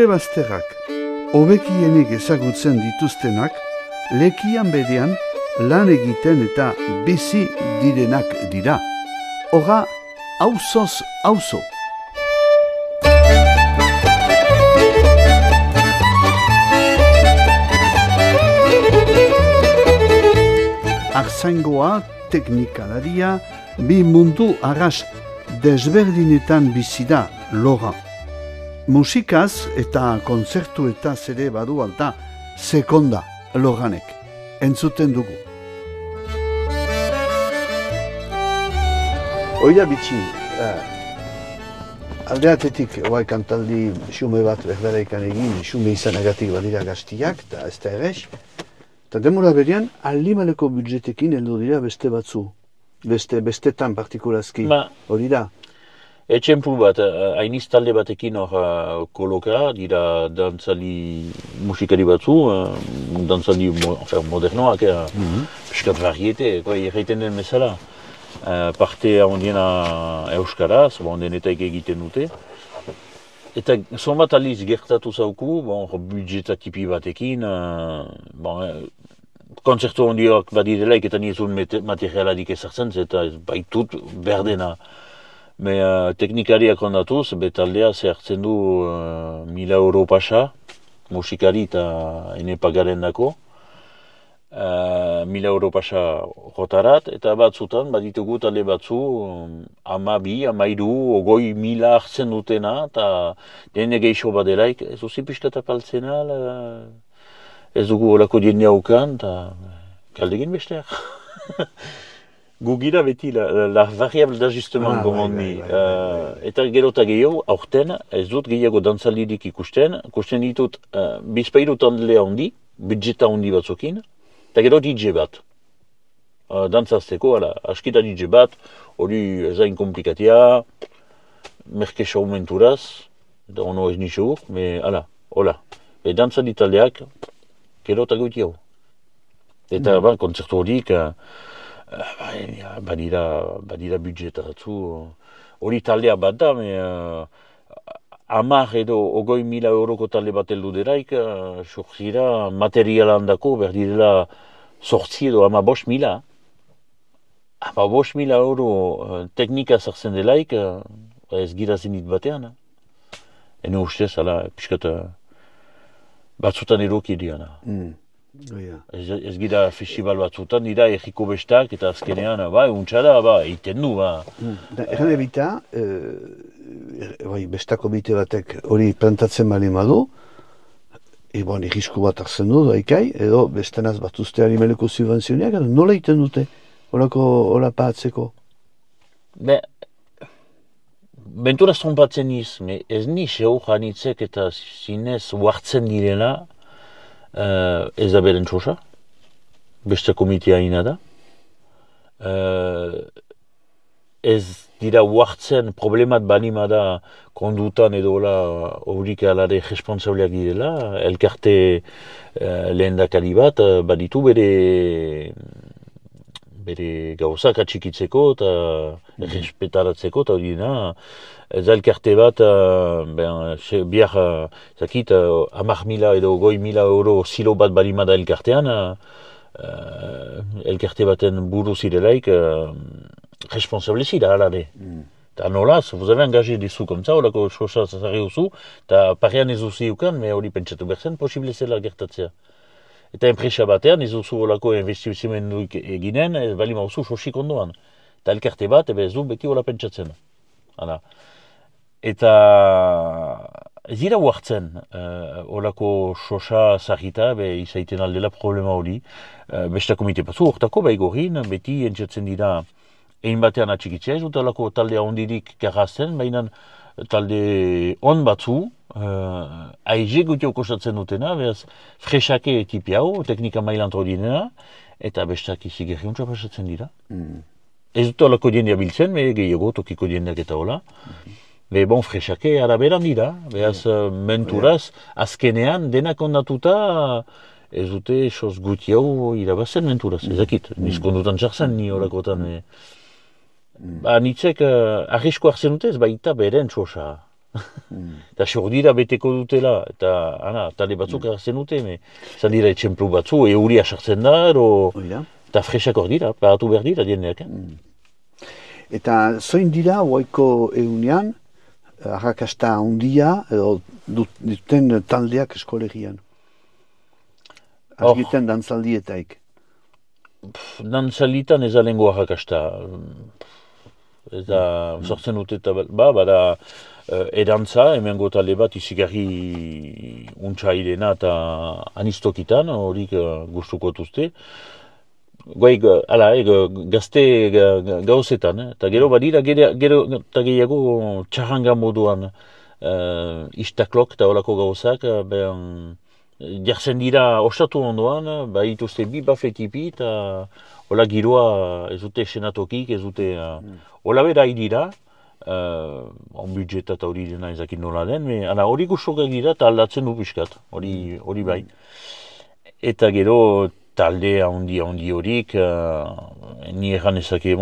Bere bazterrak, hobekienik ezagutzen dituztenak, lekian berean lan egiten eta bizi direnak dira. Hora, auzoz auzo. Artzaingoa, teknikalaria, bi mundu arras desberdinetan bizi da Lora. Musikaz eta kontzertuetaz ere badu alta sekonda Loranek. Entzuten dugu. Oida bitxi, aldeatetik kantaldi xume bat berbereikan egin, xume izanagatik badira gaztiak, eta ez da errez. Eta demora berean, aldimaleko budjetekin heldu dira beste batzu. Bestetan partikulazki, hori da. Etxemplu bat, hainiz talde batekin hor koloka, dira dantzali musikari batzu, dantzali modernoak, piskat variete, erraiten den bezala. Parte ondiena euskaraz, ondenetak egiten dute. Eta zonbat aliz gertatu zauku, budjeta tipi batekin, konzertu ondiak badirelaik eta nizun materialadik ezartzen, eta baitut berdena. Teknikariak ondatuz, betaldea zehartzen du 1000 euro pasa, musikari eta ene pagaren dako. 1000 euro pasa jotarat, eta batzutan, baditugu talde batzu, 12, 13, 20.000 hartzen dutena, eta dene geixo badelaik, ez duzi pixkata paltzena, ez dugu olako dienia ukan, eta galdegin besteak. Gugira beti, la variable d'ajustement, gomondi. Eta gero eta gehiago, aurten, ez dut gehiago dantzalirik ikusten ditut bizpairu tandlea handi, budjeta handi batzukin, eta gero DJ bat. Dantzazteko, askita DJ bat, hori ezain komplikatia, merke saumenturaz, eta ono ez nixo ur, hola. Dantzali taldeak, gero eta goitiago. Eta kontzertu horik, badira budjeta batzu, hori taldea bat da, 10 edo 20.000 euroko talde bat heldu deraik, sortzira materialan dako, berdirela sortzi edo 15.000. 15.000 euro teknika zartzen delaik, ez gira zenit batean. Ene ustez, piskat batzutan eroki diana. Ez gira festival batzutan, dira egiko bestak, eta azkenean, untxada, eiten du. Egan ebita, bestako bite batek hori plantatzen bali madu, egizku bat hartzen du, daikai, edo bestenaz batuzte animeleko subvenzioniak, nola egiten dute, hola pahatzeko? Benturaz trompatzen niz, ez ni xeo janitzek eta zinez huartzen direla, ez da beren txosa, beste komitea ina da. Ez dira huartzen problemat balima da kondutan edo hobrik alare responsableak direla, elkarte lehendakari bat baditu bere gauzak atxikitzeko eta respetaratzeko, eta hori dena, ez elkarte bat, bihar, zakit, 10.000 edo 20.000 euro zilo bat balimada elkartean, elkarte baten buru zirelaik, responsable zira, alare. Eta nolaz, vous avez engagé dezu komza, horako sosa zazarri duzu, eta parean ez duzi ukan, hori pentsatu berzen, posible zela gertatzea. Eta enpresa batean, ez duzu horako investizimenduik eginen, ez bali mauzu sosik ondoan. Eta elkarte bat, ez du beti hola pentsatzen. Eta ez dira huartzen, horako sosa zahita, izaiten aldela problema hori. Besta komite batzu, hortako baigorin, beti entzatzen dira egin batean atxikitzea, ez dut horako taldea ondirik karrazten, baina talde on batzu, aize gutio kostatzen dutena, behaz fresake tipi hau, teknika mailanto dinena, eta bestak izi gerriuntza pasatzen dira. Ez dut horako diendia biltzen, gehiago tokiko diendak eta hola. Fresake araberan dira, behaz menturaz, azkenean denak ondatuta, ez dute soz guti hau irabazen menturaz, ezakit, nizkondutan txartzen ni horakotan. Nitzek arrisko hartzen dute ez baita beren txosa. Eta seur dira beteko dutela, eta talde batzuk errazen dute, izan dira etxemplu batzu, euria sartzen da, eta fresak hor dira, pagatu behar dira diendeak. Eta zoin dira, oaiko egunean, arrakasta handia, edo duten taldeak eskolegian? Argiten dantzaldietaik? Dantzalitan ez alengo arrakasta. Eta sortzen dute eta bada edantza, hemengo talde bat izigarri untsa irena eta anistokitan, horik gustuko tuzte. Gazte gauzetan, eta gero badira, gero eta gehiago txarranga moduan istaklok eta horako gauzak, jartzen dira ostatu ondoan, ituzte bi bafetipi eta hola giroa ez dute senatokik, ez dute hola bera dira, on budget eta hori dena ezakin nola den, hori guztokak dira eta aldatzen du pixkat, hori bai. Eta gero talde handi horik, ni egan ezake,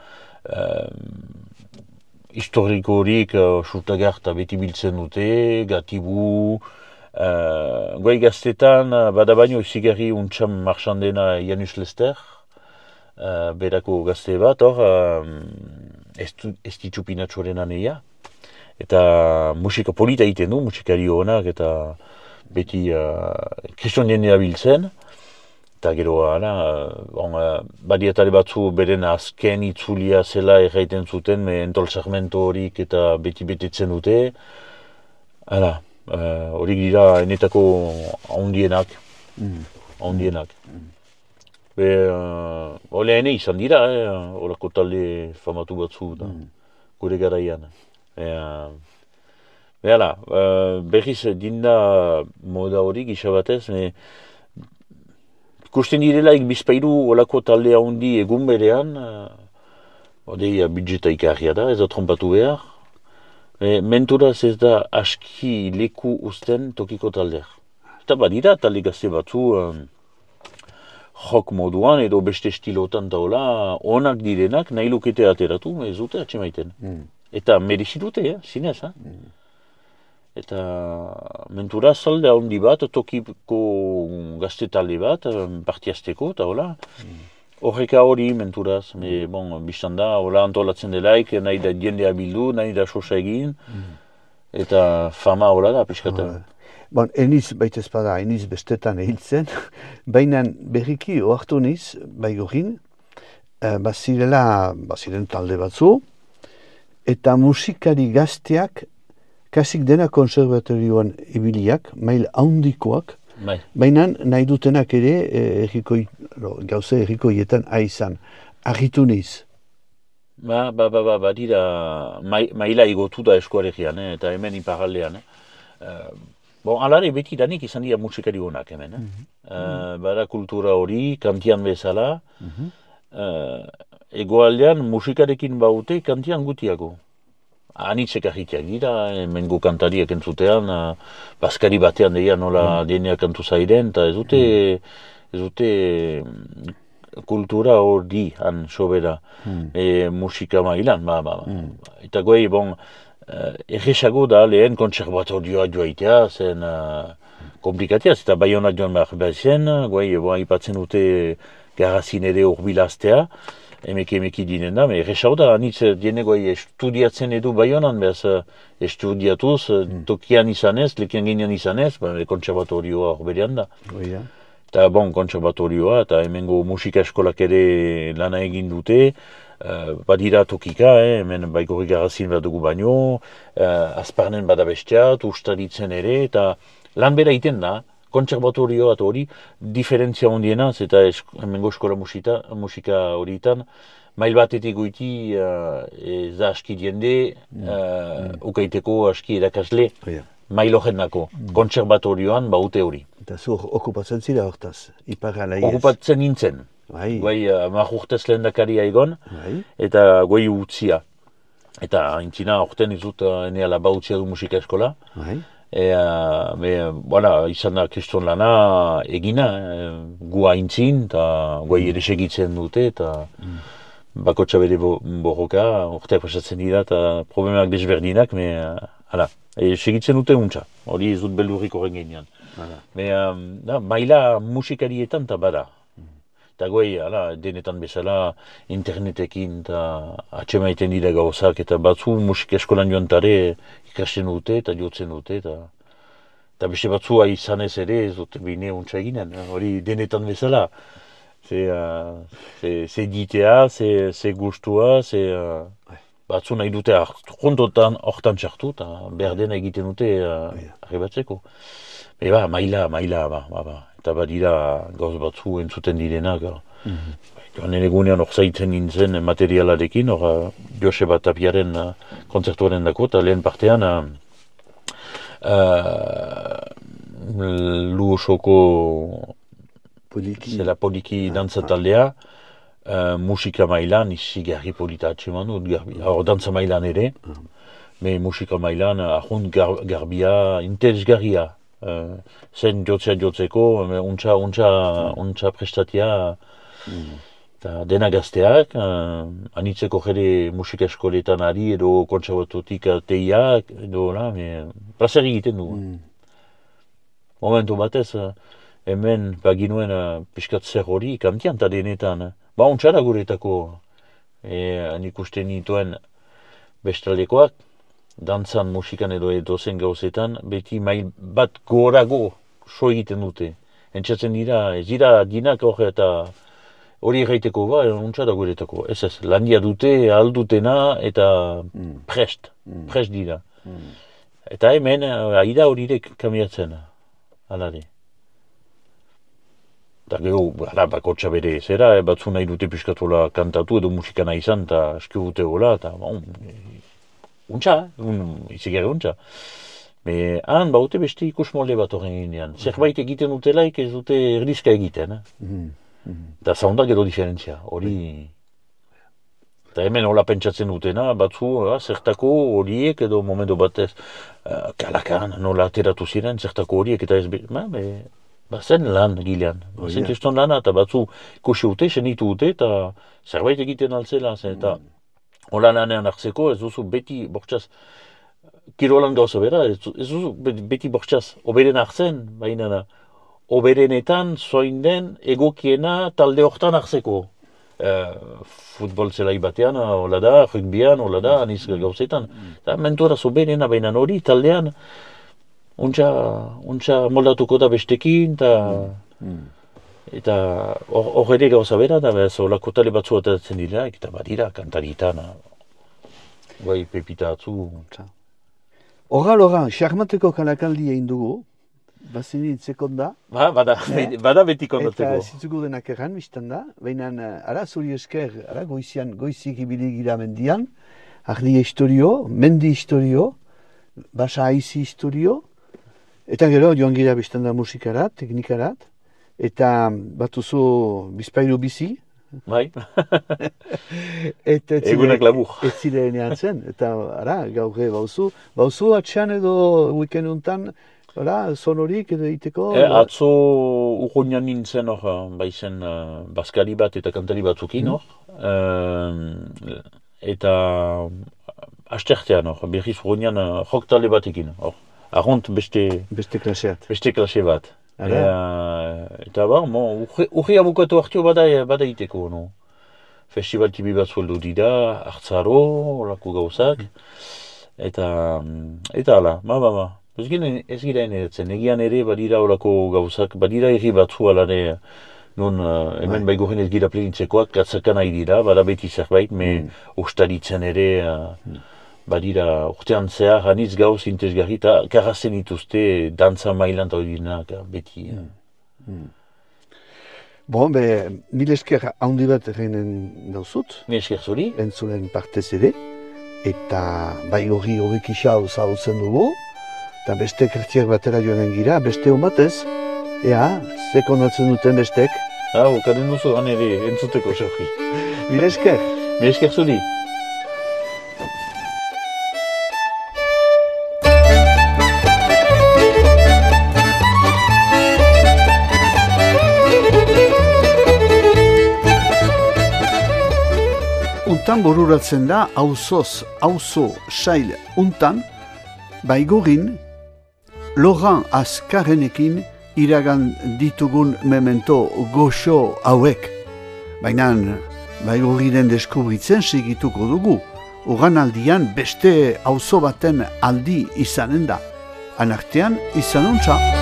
historiko horik, Surtagar eta beti biltzen dute, Gatibu, Goi gaztetan, bada baino izigarri untxan marxan dena Janus Lester, berako gazte bat, hor, ez ditxupinatxoren aneia, eta musika polita egiten du, musikari honak, eta beti kriston jendea biltzen, eta gero, badiatare batzu beren azken itzulia zela erraiten zuten, entol segmento horik eta beti betetzen dute, horik dira enetako ahondienak. Olea izan dira, horako talde famatu batzu da, gure garaian. Berriz dinda moda hori gisa batez, ikusten direlaik bizpairu olako talde ahondi egun berean, budjeta ikarria da, ez da trompatu behar. Menturaz ez da aski leku usten tokiko taldeak. Eta badira talde gazte batzu jok moduan edo beste estilotan taola onak direnak nahi lukete ateratu, ez dute atxemaiten. Eta merezi dute, zinez. Eta menturaz talde handi bat, tokiko gazte talde bat, partiazteko eta hola. Horreka hori menturaz, biztan da, hola antolatzen delaik, nahi da jendea bildu, nahi da sosa egin, eta fama hola da, piskata. Eniz baita ezpada, eniz bestetan ehiltzen, baina berriki oartu niz, baigorin, baziren talde batzu, eta musikari gazteak kasik dena konservatorioan ibiliak, mail handikoak, baina nahi dutenak ere gauze errikoietan aizan. Argitu niz? Badira, maila igotu da eskuaregian, eta hemen iparaldean. Alare beti danik izan dira musikari honak hemen. Bada kultura hori, kantian bezala, egoaldean musikarekin baute kantian gutiago. Anitzek ahiteak dira, hemengo kantariak entzutean, baskari batean deia nola dieneak kantu zairen, eta ez dute kultura hori han sobera musika mailan. Eta goi, erresago da lehen kontserbatorioa joaitea, zen komplikatia, eta Baionak joan behar zen, goi, ipatzen dute garrazin ere urbilaztea, emeki dinen da, erresago da, anitz dienegoi estudiatzen edu Baionan, behaz estudiatuz, tokian izanez, lekian ginean izanez, kontserbatorioa horberean da. Eta kontserbatorioa, eta hemengo musika eskolak ere lana egin dute, badira tokika, hemen Baigorri garrazin behar dugu baino, azparnen badabesteat, ustaritzen ere, eta lan bera iten da, kontserbatorioa eta hori, diferentzia hondienaz, eta hemengo eskola musika horietan, mail batetik goiti ez da aski diende, ukaiteko aski erakasle, mail horrenako, kontserbatorioan baute hori. Eta zu okupatzen zira hortaz, iparra nahi ez? Okupatzen nintzen. Guai, marrurtez lehen dakaria egon, eta guai utzia. Eta intzina, orten izut neala bautzia du musika eskola. Izan da kriston lana egina, gua intzin, eta guai ere segitzen dute, eta bakotxa bere borroka, orteak pasatzen dira, eta problemak desberdinak, hala, segitzen dute untxa, hori ez dut beldurrik horren gainean. Maila musikarietan eta bada. Eta goi, denetan bezala, internetekin eta atxemaiten dira gauzak, eta batzu musika eskolan joan tare ikasten dute eta jotzen dute, eta beste batzua izanez ere ez dute bine untsa eginen, hori denetan bezala. Ze ditea, ze gustua, batzu nahi dute kontotan hortan txartu, eta behar dena egiten dute arribatzeko. Maila, eta badira gauz batzu entzuten direnak. Joan egunean hor zaitzen nintzen materialarekin, hor Joseba Tapiaren kontzertuaren dako, eta lehen partean Luosoko poliki dantza taldea, musika mailan izigarri polita atseman dut, hor dantza mailan ere, musika mailan ahont garbia, interesgarria. Zen jotzeko, untxa prestatia, dena gazteak, anitzeko jere musika eskoletan ari edo kontxabatotik teiak, edo plazer egiten du. Momentu batez, hemen baginuen piskat zer hori kantian eta denetan. Untxa da guretako, nik uste nituen bestaldekoak, dantzan, musikan edo edozen gauzetan, beti mail bat gorago so egiten dute. Entzatzen dira, ez dira dinak hori eta hori egiteko untsa da guretako. Ez, landia dute, aldutena eta prest dira. Eta hemen, aida horirek kamiatzen, alare. Eta gero, bakotxa bere zera, batzu nahi dute piskatola kantatu edo musikana izan, eta eskibute hola, eta untxa, izigarri untxa. Han, baute beste ikusmolde bat horren ginean. Zerbait egiten dutelaik ez dute erdizka egiten. Eta zaundak edo diferentzia, hori. Eta hemen hola pentsatzen dutena, batzu, zertako horiek edo momentu batez, kalakan, nola ateratu ziren, zertako horiek eta ez zen lan gilean. Zen teston lana, eta batzu ikusi dute, senitu dute, eta zerbait egiten altzela, eta hola lanean hartzeko, ez duzu beti bortxaz, kirolan gauza bera, ez duzu beti bortxaz, oberen hartzen, baina oberenetan zoin den egokiena talde hortan hartzeko. Futbol zelai batean, hola da, rugbyan, hola da, aniz gauzetan. Eta mentuara zoberena, baina hori taldean, untxa moldatuko da bestekin, eta hor ere gauza bera, da holako tale batzu atatzen dira, eta badira kantaritan, bai pepita atzu. Horan, xarmateko kalakaldi egin dugu, bazin ditzekon da. Bada beti kondatzeko. Eta zitzuko denak erran, biztan da, baina zuri esker, goizik ibili gira mendian, ardi historio, mendi historio, basa aizi historio, eta gero joan gira biztan da musikarat, teknikarat, eta batuzu bizpailu bizi. Bai. Egunak labur. Ez zirenean zen, eta gaur bauzu atxan edo weekend untan, sonorik edo iteko? Atzo urruñan nintzen baizen baskari bat eta kantari batzukin eta astertean berriz urruñan joktale batekin. Arront beste klase bat. Eta urri abukatu hartio bada iteko. Festival tibi bat zueldu dira, hartzaro, olako gauzak. Eta ala, ez gira enetzen, egian ere badira olako gauzak, badira erri batzu alare, non hemen baigoren ez gira plegintzekoak, gatzakan nahi dira, bada beti zerbait, ustaritzen ere, badira urtean zehar, hanitz gauz intezgarri, eta karrazen ituzte dantza mailan eta horinak beti. Mil esker haundi bat eginen dauzut. Mil esker zuri. Entzulen partez ere, eta bai hori hobekisa zautzen dugu, eta beste kertziak batera joanen gira, beste hon batez, ze konatzen duten bestek. Okaren duzu, han ere, entzuteko sorri. Mil esker. Mil esker zuri. Untan boruratzen da, auzo sail untan, Baigurin, Laurent Azkarrenekin iragan ditugun memento goxo hauek. Baina Baiguriren deskubritzen segituko dugu. Ugan aldian beste auzo baten aldi izanen da. Anartean izan ontsa.